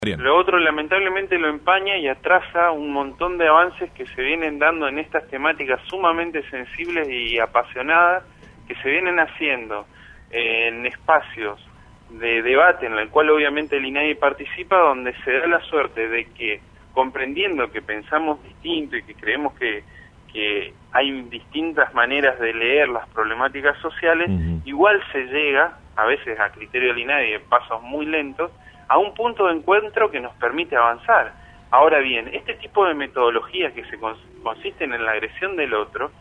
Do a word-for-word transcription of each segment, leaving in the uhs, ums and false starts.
Bien. Lo otro lamentablemente lo empaña y atrasa un montón de avances que se vienen dando en estas temáticas sumamente sensibles y apasionadas que se vienen haciendo eh, en espacios de debate en el cual obviamente el INADI participa, donde se da la suerte de que, comprendiendo que pensamos distinto y que creemos que, que hay distintas maneras de leer las problemáticas sociales, uh-huh. igual se llega, a veces a criterio del INADI, en pasos muy lentos, a un punto de encuentro que nos permite avanzar. Ahora bien, este tipo de metodologías que se cons consisten en la agresión del otro,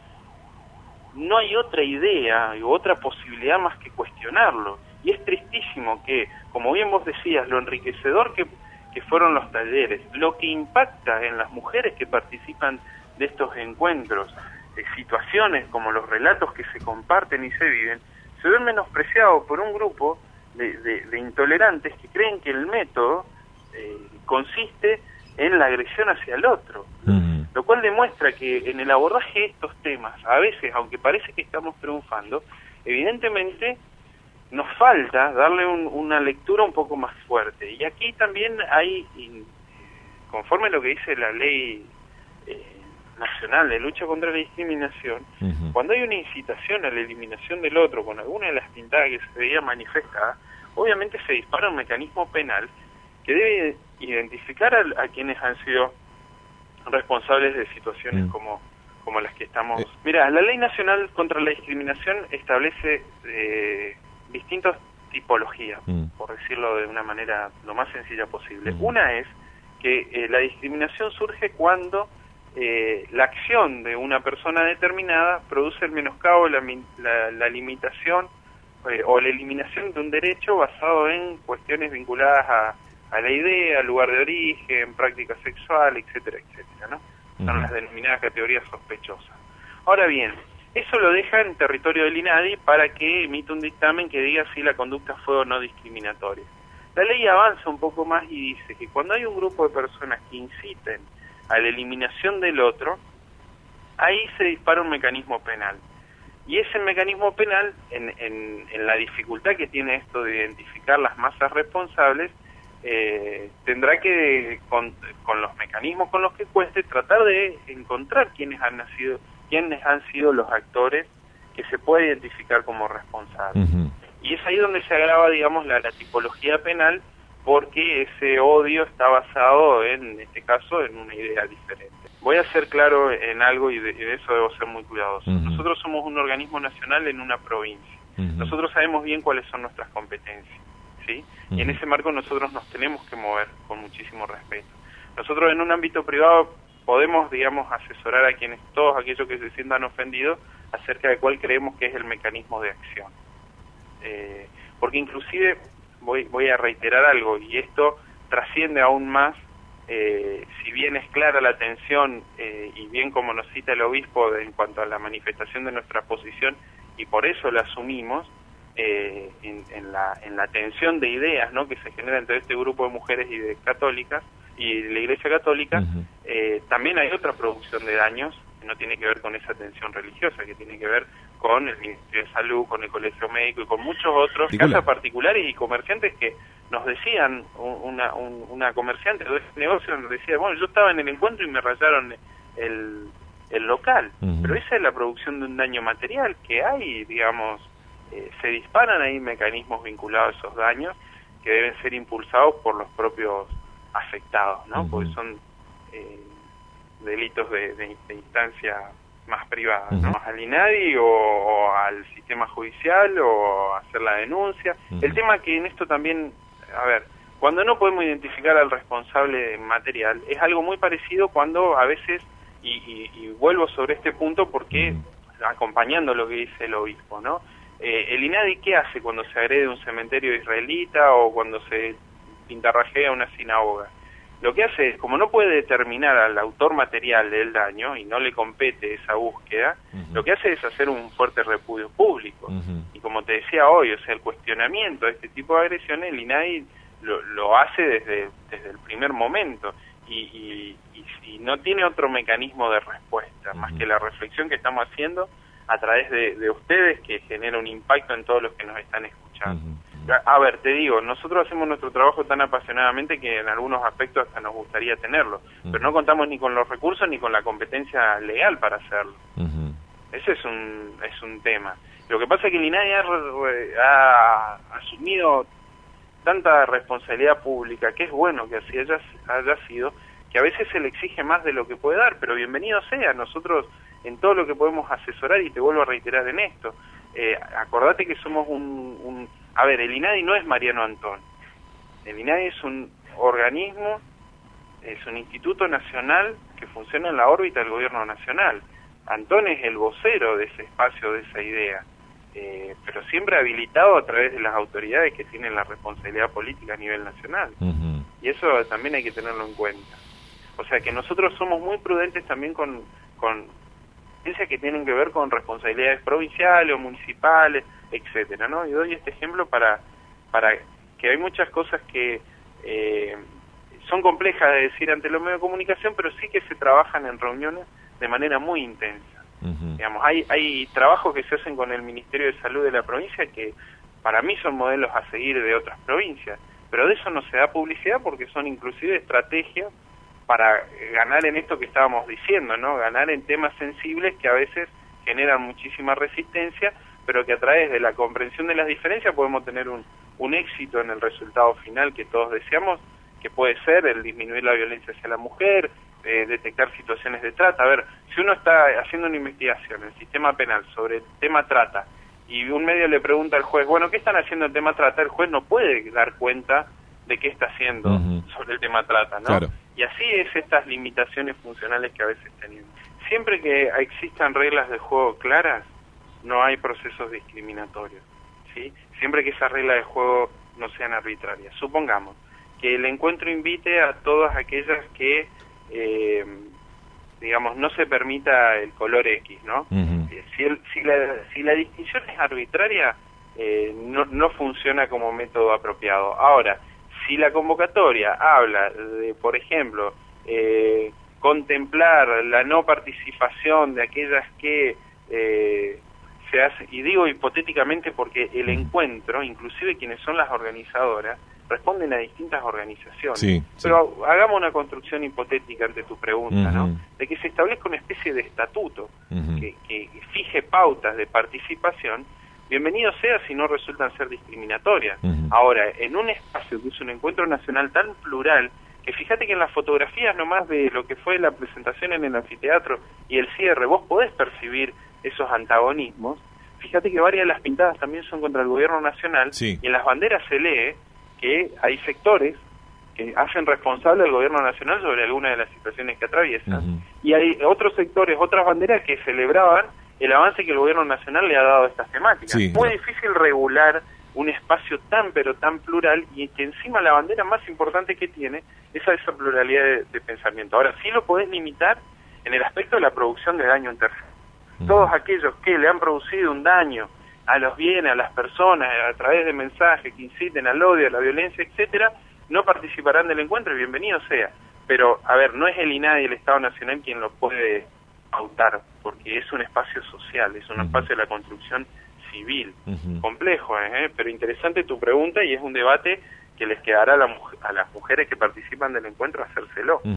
no hay otra idea u otra posibilidad más que cuestionarlo. Y es tristísimo que, como bien vos decías, lo enriquecedor que, que fueron los talleres, lo que impacta en las mujeres que participan de estos encuentros, eh, situaciones como los relatos que se comparten y se viven, se ven menospreciados por un grupo de, de, de intolerantes que creen que el método eh, consiste en la agresión hacia el otro. Uh-huh. Lo cual demuestra que en el abordaje de estos temas, a veces, aunque parece que estamos triunfando, evidentemente nos falta darle un, una lectura un poco más fuerte. Y aquí también hay, conforme a lo que dice la ley eh, nacional de lucha contra la discriminación, uh-huh. cuando hay una incitación a la eliminación del otro con alguna de las pintadas que se veía manifestada, obviamente se dispara un mecanismo penal que debe identificar a, a quienes han sido responsables de situaciones uh-huh. como, como las que estamos... Eh. Mira, la ley nacional contra la discriminación establece eh, distintas tipologías, uh-huh. por decirlo de una manera lo más sencilla posible. Uh-huh. Una es que eh, la discriminación surge cuando Eh, la acción de una persona determinada produce el menoscabo, la, la, la limitación eh, o la eliminación de un derecho basado en cuestiones vinculadas a, a la idea, al lugar de origen, práctica sexual, etcétera, etcétera, ¿no? Son uh-huh. las denominadas categorías sospechosas. Ahora bien, eso lo deja en territorio del INADI para que emita un dictamen que diga si la conducta fue o no discriminatoria. La ley avanza un poco más y dice que cuando hay un grupo de personas que inciten a la eliminación del otro, ahí se dispara un mecanismo penal. Y ese mecanismo penal, en, en, en la dificultad que tiene esto de identificar las masas responsables, eh, tendrá que, con, con los mecanismos con los que cueste, tratar de encontrar quiénes han nacido, quiénes han sido los actores que se puede identificar como responsables. Uh-huh. Y es ahí donde se agrava, digamos, la, la tipología penal, porque ese odio está basado, en, en este caso, en una idea diferente. Voy a ser claro en algo y de, de eso debo ser muy cuidadoso. Uh-huh. Nosotros somos un organismo nacional en una provincia. Uh-huh. Nosotros sabemos bien cuáles son nuestras competencias, ¿sí? Uh-huh. Y en ese marco nosotros nos tenemos que mover con muchísimo respeto. Nosotros en un ámbito privado podemos, digamos, asesorar a quienes, todos aquellos que se sientan ofendidos, acerca de cuál creemos que es el mecanismo de acción. Eh, porque inclusive... Voy, voy a reiterar algo, y esto trasciende aún más, eh, si bien es clara la tensión, eh, y bien como nos cita el obispo de, en cuanto a la manifestación de nuestra posición, y por eso la asumimos, eh, en, en, la, en la tensión de ideas, ¿no?, que se genera entre este grupo de mujeres y de católicas, y de la Iglesia Católica, uh-huh. eh, también hay otra producción de daños, que no tiene que ver con esa tensión religiosa, que tiene que ver con el Ministerio de Salud, con el Colegio Médico y con muchos otros, casas particulares y comerciantes que nos decían, una, un, una comerciante de este negocio nos decía, bueno, yo estaba en el encuentro y me rayaron el, el local, uh-huh. pero esa es la producción de un daño material que hay, digamos, eh, se disparan ahí mecanismos vinculados a esos daños que deben ser impulsados por los propios afectados, ¿no? Uh-huh. Porque son eh, delitos de, de, de instancia más privadas, uh-huh. ¿no? Al INADI o, o al sistema judicial o hacer la denuncia. Uh-huh. El tema que en esto también, a ver, cuando no podemos identificar al responsable material, es algo muy parecido cuando a veces, y, y, y vuelvo sobre este punto porque, uh-huh. acompañando lo que dice el obispo, ¿no? Eh, el INADI, ¿qué hace cuando se agrede un cementerio israelita o cuando se pintarrajea una sinagoga? Lo que hace es, como no puede determinar al autor material del daño y no le compete esa búsqueda, uh-huh. lo que hace es hacer un fuerte repudio público. Uh-huh. Y como te decía hoy, o sea, el cuestionamiento de este tipo de agresiones, el INADI lo, lo hace desde, desde el primer momento y, y, y, y no tiene otro mecanismo de respuesta, uh-huh. más que la reflexión que estamos haciendo a través de, de ustedes, que genera un impacto en todos los que nos están escuchando. Uh-huh. A ver, te digo, nosotros hacemos nuestro trabajo tan apasionadamente que en algunos aspectos hasta nos gustaría tenerlo, uh-huh. pero no contamos ni con los recursos ni con la competencia legal para hacerlo. Uh-huh. Ese es un es un tema. Lo que pasa es que el INADI ha, ha asumido tanta responsabilidad pública, que es bueno que así haya, haya sido, que a veces se le exige más de lo que puede dar, pero bienvenido sea. Nosotros en todo lo que podemos asesorar, y te vuelvo a reiterar en esto, eh, acordate que somos un, un... A ver, el INADI no es Mariano Antón. El INADI es un organismo, es un instituto nacional que funciona en la órbita del gobierno nacional. Antón es el vocero de ese espacio, de esa idea, eh, pero siempre habilitado a través de las autoridades que tienen la responsabilidad política a nivel nacional. Uh-huh. Y eso también hay que tenerlo en cuenta. O sea que nosotros somos muy prudentes también con... con ciencias que tienen que ver con responsabilidades provinciales o municipales, etcétera, ¿no? Y doy este ejemplo para para que hay muchas cosas que eh, son complejas de decir ante los medios de comunicación, pero sí que se trabajan en reuniones de manera muy intensa. Uh-huh. Digamos, hay hay trabajos que se hacen con el Ministerio de Salud de la provincia que para mí son modelos a seguir de otras provincias, pero de eso no se da publicidad porque son inclusive estrategias para ganar en esto que estábamos diciendo, ¿no? Ganar en temas sensibles que a veces generan muchísima resistencia, pero que a través de la comprensión de las diferencias podemos tener un, un éxito en el resultado final que todos deseamos, que puede ser el disminuir la violencia hacia la mujer, eh, detectar situaciones de trata. A ver, si uno está haciendo una investigación en el sistema penal sobre el tema trata y un medio le pregunta al juez, bueno, ¿qué están haciendo en el tema trata? El juez no puede dar cuenta de qué está haciendo uh-huh. sobre el tema trata, ¿no? Claro. Y así es estas limitaciones funcionales que a veces tenemos. Siempre que existan reglas de juego claras, no hay procesos discriminatorios, ¿sí? Siempre que esas reglas de juego no sean arbitrarias. Supongamos que el encuentro invite a todas aquellas que, eh, digamos, no se permita el color X, ¿no? Uh-huh. Si, el, si, la, si la distinción es arbitraria, eh, no, no funciona como método apropiado. Ahora, si la convocatoria habla de, por ejemplo, eh, contemplar la no participación de aquellas que eh, se hace, y digo hipotéticamente porque el encuentro, inclusive quienes son las organizadoras, responden a distintas organizaciones. Sí, Pero sí. hagamos una construcción hipotética ante tu pregunta, uh-huh. ¿no? De que se establezca una especie de estatuto uh-huh. que, que fije pautas de participación. Bienvenido sea si no resultan ser discriminatorias. Uh-huh. Ahora, en un espacio que es un encuentro nacional tan plural, que fíjate que en las fotografías nomás de lo que fue la presentación en el anfiteatro y el cierre, vos podés percibir esos antagonismos. Fíjate que varias de las pintadas también son contra el gobierno nacional, sí. y en las banderas se lee que hay sectores que hacen responsable al gobierno nacional sobre algunas de las situaciones que atraviesan. Uh-huh. Y hay otros sectores, otras banderas que celebraban el avance que el gobierno nacional le ha dado a estas temáticas. Sí, Muy claro. difícil regular un espacio tan pero tan plural y que encima la bandera más importante que tiene es a esa pluralidad de, de pensamiento. Ahora, sí lo podés limitar en el aspecto de la producción de daño en terceros. Uh-huh. Todos aquellos que le han producido un daño a los bienes, a las personas, a través de mensajes que inciten al odio, a la violencia, etcétera, no participarán del encuentro y bienvenido sea. Pero, a ver, no es el INADI y el Estado Nacional quien lo puede pautar, porque es un espacio social, es un uh-huh. espacio de la construcción civil. Uh-huh. Complejo, ¿eh? Pero interesante tu pregunta y es un debate que les quedará a, la, a las mujeres que participan del encuentro hacérselo. Uh-huh.